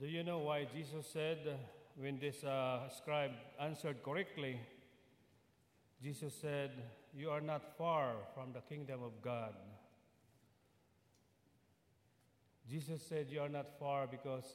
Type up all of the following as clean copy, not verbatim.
Do you know why Jesus said, when this scribe answered correctly, Jesus said, "You are not far from the kingdom of God." Jesus said, "You are not far," because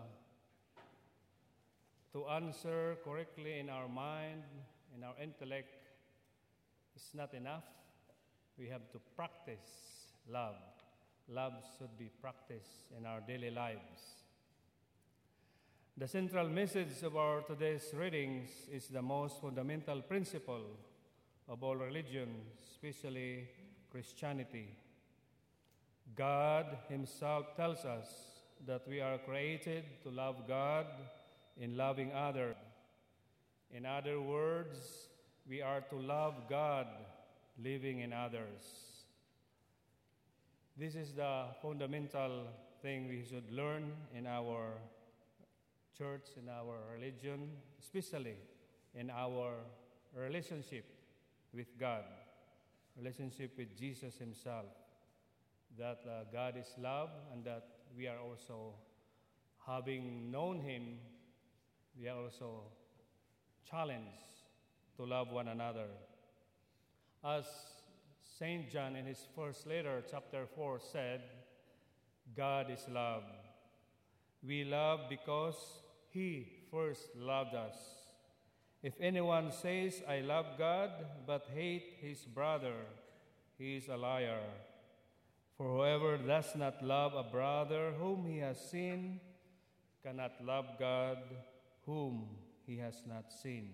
to answer correctly in our mind, in our intellect, is not enough. We have to practice love. Love should be practiced in our daily lives. The central message of our today's readings is the most fundamental principle of all religions, especially Christianity. God Himself tells us that we are created to love God in loving others. In other words, we are to love God living in others. This is the fundamental thing we should learn in our church, in our religion, especially in our relationship with God, relationship with Jesus Himself, that God is love, and that we are also, having known Him, we are also challenged to love one another. As St. John in his first letter, chapter 4, said, God is love. We love because He first loved us. If anyone says, "I love God," but hate his brother, he is a liar. For whoever does not love a brother whom he has seen cannot love God whom he has not seen.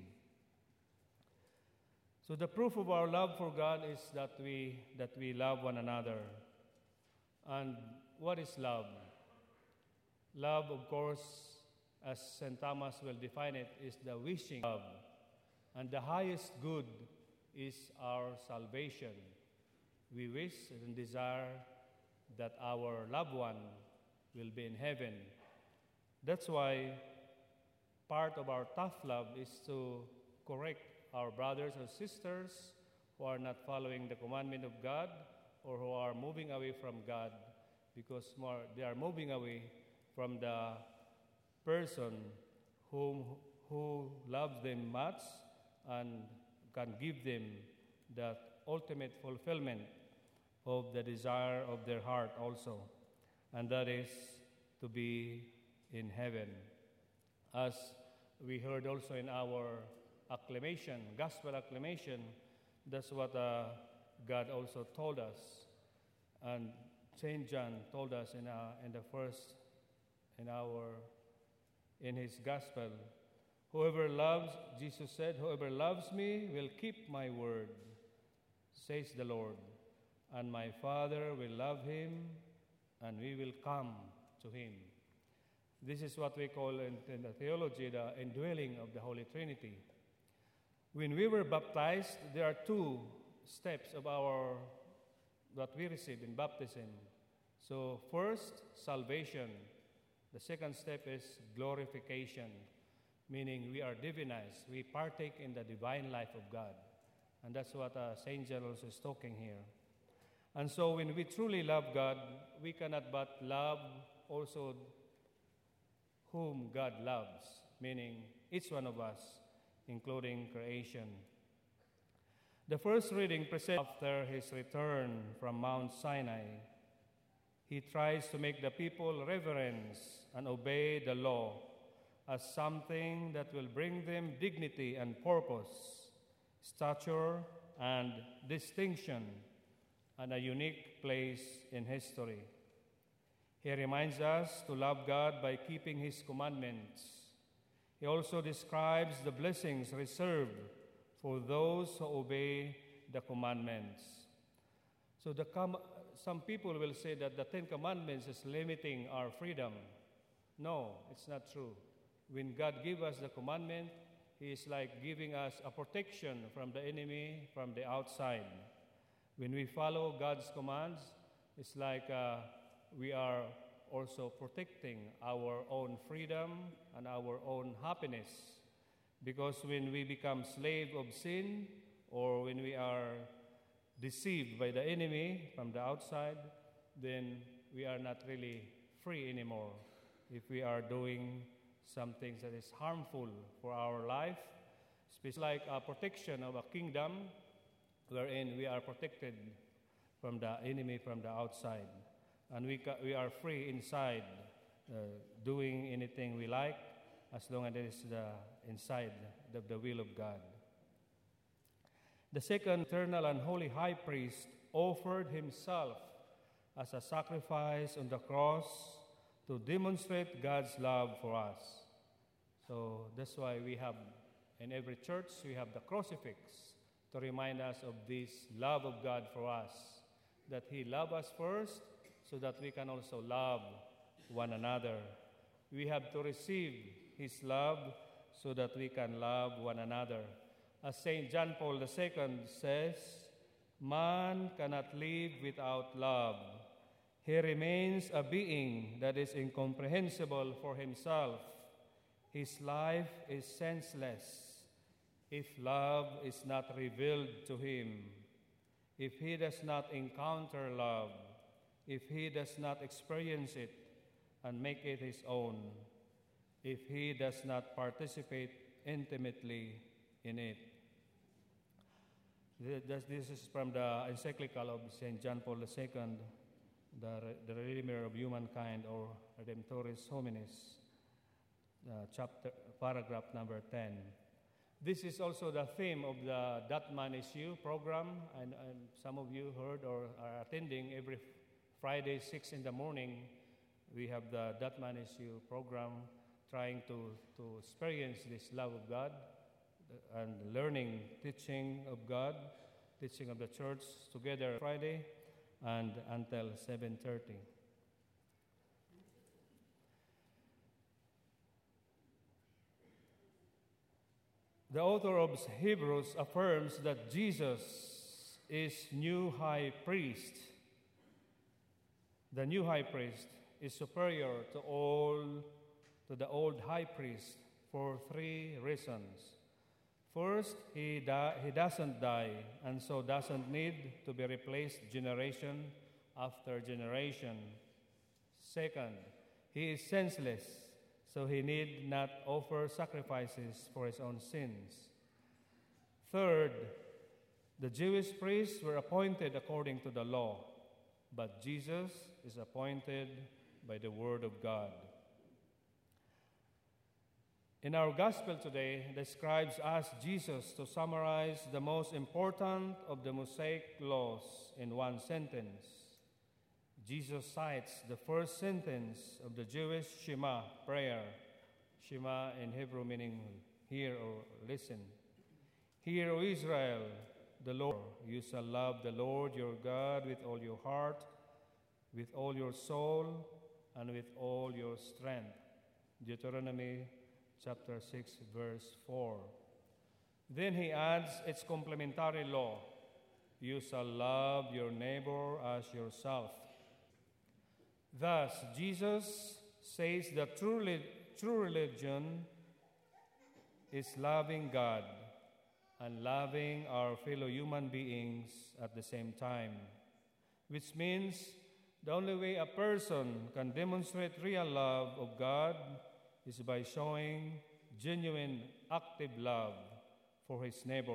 So the proof of our love for God is that we love one another. And what is love? Love, of course, as St. Thomas will define it, is the wishing love. And the highest good is our salvation. We wish and desire that our loved one will be in heaven. That's why part of our tough love is to correct our brothers or sisters who are not following the commandment of God or who are moving away from God, because they are moving away from the person who loves them much and can give them the ultimate fulfillment of the desire of their heart also, and that is to be in heaven. As we heard also in our acclamation, gospel acclamation, that's what God also told us, and St. John told us in his gospel. Whoever loves, Jesus said, "Whoever loves me will keep my word, says the Lord, and my Father will love him, and we will come to him." This is what we call in the theology the indwelling of the Holy Trinity. When we were baptized, there are two steps of that we receive in baptism. So first, salvation. The second step is glorification, meaning we are divinized. We partake in the divine life of God. And that's what St. John also is talking here. And so when we truly love God, we cannot but love also whom God loves, meaning each one of us, including creation. The first reading presents after his return from Mount Sinai. He tries to make the people reverence and obey the law as something that will bring them dignity and purpose, stature and distinction, and a unique place in history. He reminds us to love God by keeping His commandments. He also describes the blessings reserved for those who obey the commandments. So some people will say that the Ten Commandments is limiting our freedom. No, it's not true. When God gives us the commandment, He is like giving us a protection from the enemy from the outside. When we follow God's commands, it's like we are also protecting our own freedom and our own happiness. Because when we become slave of sin, or when we are deceived by the enemy from the outside, then we are not really free anymore. if we are doing some things that is harmful for our life. It's like a protection of a kingdom wherein we are protected from the enemy from the outside. And we are free inside, doing anything we like, as long as it is inside the will of God. The second eternal and holy high priest offered himself as a sacrifice on the cross to demonstrate God's love for us. So that's why we have, in every church, we have the crucifix to remind us of this love of God for us, that He loved us first so that we can also love one another. We have to receive His love so that we can love one another. As St. John Paul II says, man cannot live without love. He remains a being that is incomprehensible for himself. His life is senseless if love is not revealed to him, if he does not encounter love, if he does not experience it and make it his own, if he does not participate intimately in it. This is from the encyclical of St. John Paul II, the Redeemer of Humankind, or Redemptoris Hominis, paragraph number 10. This is also the theme of the That Man Is You program, and some of you heard or are attending every Friday, 6 in the morning. We have the That Man Is You program, trying to experience this love of God and learning, teaching of God, teaching of the church together Friday and until 7:30. The author of Hebrews affirms that Jesus is new high priest. The new high priest is superior to the old high priest for 3 reasons. First, he doesn't die, and so doesn't need to be replaced generation after generation. Second, he is senseless, so he need not offer sacrifices for his own sins. Third, the Jewish priests were appointed according to the law, but Jesus is appointed by the Word of God. In our gospel today, the scribes asked Jesus to summarize the most important of the Mosaic laws in one sentence. Jesus cites the first sentence of the Jewish Shema prayer. Shema in Hebrew meaning hear or listen. Hear, O Israel, the Lord. You shall love the Lord your God with all your heart, with all your soul, and with all your strength. Deuteronomy chapter 6, verse 4. Then he adds its complementary law. You shall love your neighbor as yourself. Thus, Jesus says that true religion is loving God and loving our fellow human beings at the same time, which means the only way a person can demonstrate real love of God is by showing genuine, active love for his neighbor.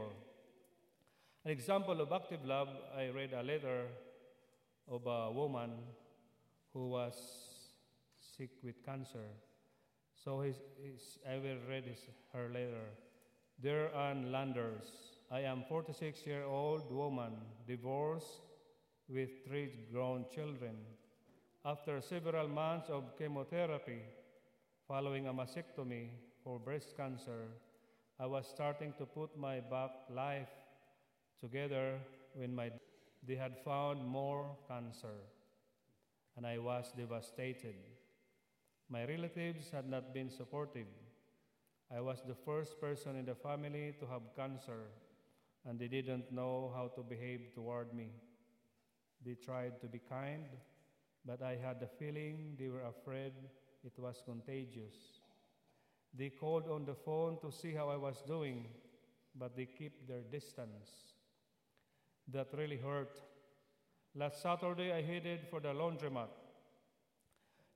An example of active love, I read a letter of a woman who was sick with cancer. So I will read her letter. Dear Ann Landers, I am a 46-year-old woman, divorced with 3 grown children. After several months of chemotherapy, following a mastectomy for breast cancer, I was starting to put my back life together when they had found more cancer, and I was devastated. My relatives had not been supportive. I was the first person in the family to have cancer, and they didn't know how to behave toward me. They tried to be kind, but I had the feeling they were afraid it was contagious. They called on the phone to see how I was doing, but they kept their distance. That really hurt. Last Saturday, I headed for the laundromat.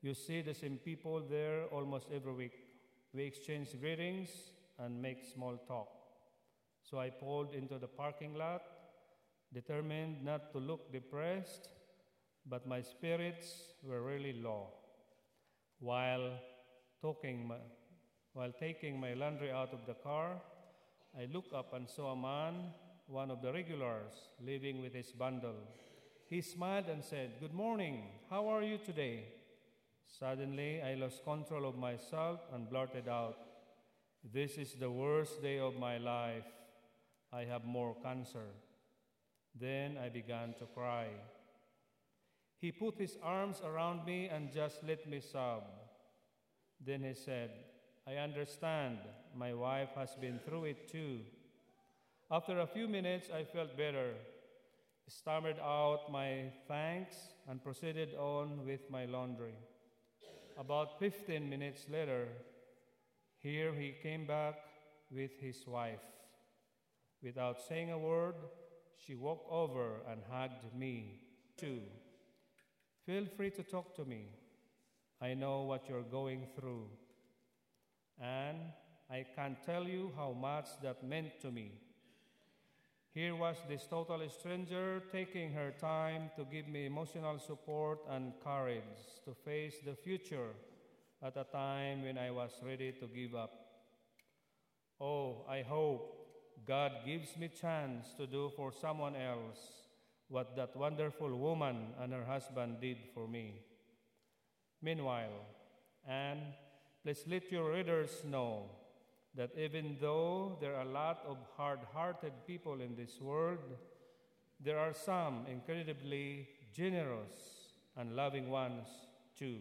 You see the same people there almost every week. We exchange greetings and make small talk. So I pulled into the parking lot, determined not to look depressed, but my spirits were really low. While taking my laundry out of the car, I looked up and saw a man, one of the regulars, leaving with his bundle. He smiled and said, "Good morning, how are you today?" Suddenly, I lost control of myself and blurted out, "This is the worst day of my life. I have more cancer." Then I began to cry. He put his arms around me and just let me sob. Then he said, "I understand. My wife has been through it too." After a few minutes, I felt better, stammered out my thanks, and proceeded on with my laundry. About 15 minutes later, here he came back with his wife. Without saying a word, she walked over and hugged me too. "Feel free to talk to me. I know what you're going through. And I can't tell you how much that meant to me." Here was this total stranger taking her time to give me emotional support and courage to face the future at a time when I was ready to give up. Oh, I hope God gives me chance to do for someone else what that wonderful woman and her husband did for me. Meanwhile, and please let your readers know that even though there are a lot of hard-hearted people in this world, there are some incredibly generous and loving ones too.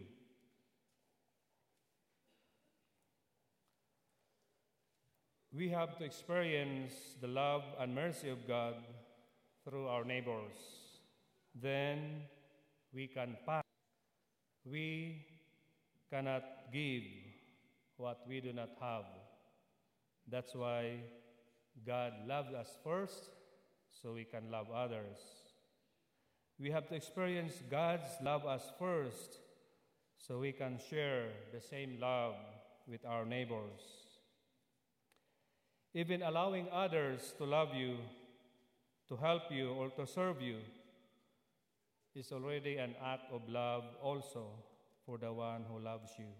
We have to experience the love and mercy of God through our neighbors. Then we can pass. We cannot give what we do not have. That's why God loved us first, so we can love others. We have to experience God's love us first, so we can share the same love with our neighbors. Even allowing others to love you, to help you, or to serve you is already an act of love also for the one who loves you.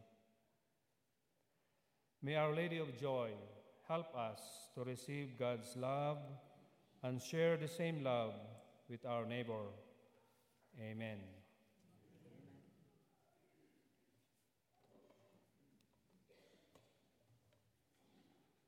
May Our Lady of Joy help us to receive God's love and share the same love with our neighbor. Amen.